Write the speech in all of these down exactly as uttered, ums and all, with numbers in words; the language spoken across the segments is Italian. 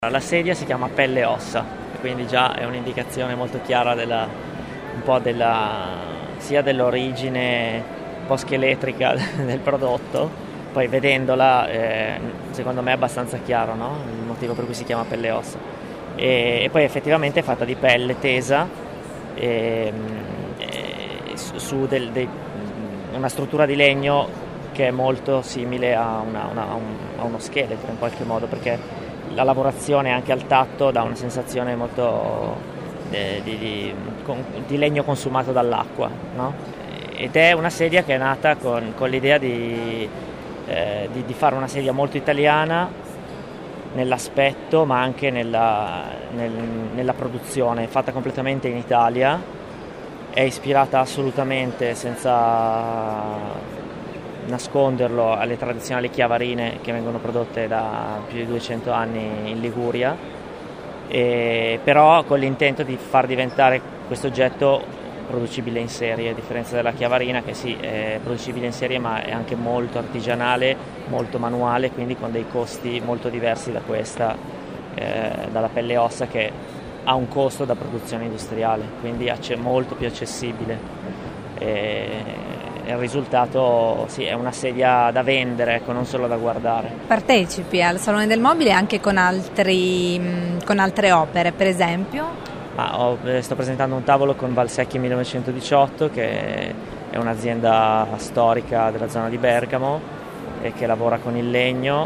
La sedia si chiama pelle e ossa, quindi già è un'indicazione molto chiara della, un po' della, sia dell'origine un po' scheletrica del prodotto. Poi vedendola eh, secondo me è abbastanza chiaro, no? Il motivo per cui si chiama pelle e ossa. E, e poi effettivamente è fatta di pelle tesa e, e su del, de, una struttura di legno che è molto simile a, una, una, a, un, a uno scheletro in qualche modo, perché la lavorazione anche al tatto dà una sensazione molto eh, di, di, di legno consumato dall'acqua, no? Ed è una sedia che è nata con, con l'idea di, eh, di, di fare una sedia molto italiana nell'aspetto ma anche nella, nel, nella produzione, fatta completamente in Italia, è ispirata assolutamente, senza nasconderlo, alle tradizionali chiavarine che vengono prodotte da più di duecento anni in Liguria, e però con l'intento di far diventare questo oggetto producibile in serie, a differenza della chiavarina che sì è producibile in serie ma è anche molto artigianale, molto manuale, quindi con dei costi molto diversi da questa, eh, dalla pelle e ossa, che ha un costo da produzione industriale, quindi è molto più accessibile. E il risultato sì, è una sedia da vendere, ecco, non solo da guardare. Partecipi al Salone del Mobile anche con, altri, con altre opere, per esempio? Ma ho, sto presentando un tavolo con Valsecchi millenovecentodiciotto, che è un'azienda storica della zona di Bergamo e che lavora con il legno,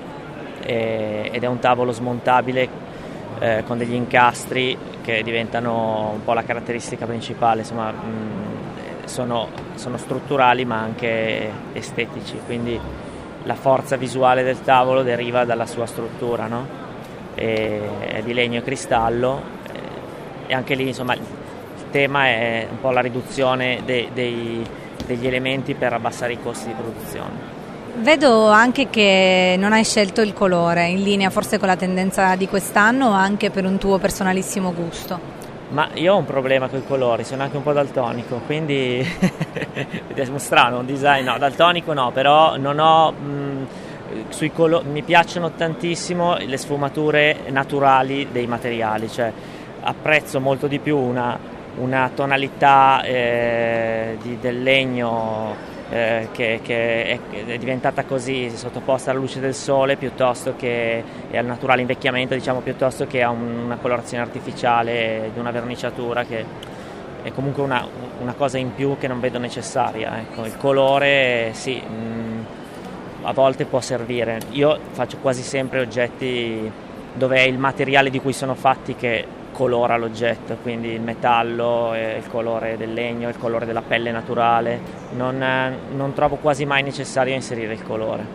e, ed è un tavolo smontabile eh, con degli incastri che diventano un po' la caratteristica principale, insomma. Mh, Sono, sono strutturali ma anche estetici, quindi la forza visuale del tavolo deriva dalla sua struttura, no? E, è di legno e cristallo, e anche lì insomma il tema è un po' la riduzione de, dei, degli elementi per abbassare i costi di produzione. Vedo anche che non hai scelto il colore, in linea forse con la tendenza di quest'anno o anche per un tuo personalissimo gusto. Ma io ho un problema con i colori, sono anche un po' daltonico, quindi è strano, un design, no, daltonico no, però non ho, mh, sui colori, mi piacciono tantissimo le sfumature naturali dei materiali, cioè apprezzo molto di più una, una tonalità eh, di, del legno eh, che, che è, è diventata così, sottoposta alla luce del sole, piuttosto che al naturale invecchiamento, diciamo, piuttosto che a un, una colorazione artificiale di una verniciatura, che è comunque una, una cosa in più che non vedo necessaria. Ecco, il colore sì, mh, a volte può servire. Io faccio quasi sempre oggetti dove è il materiale di cui sono fatti che colora l'oggetto, quindi il metallo, il colore del legno, il colore della pelle naturale. Non, non trovo quasi mai necessario inserire il colore.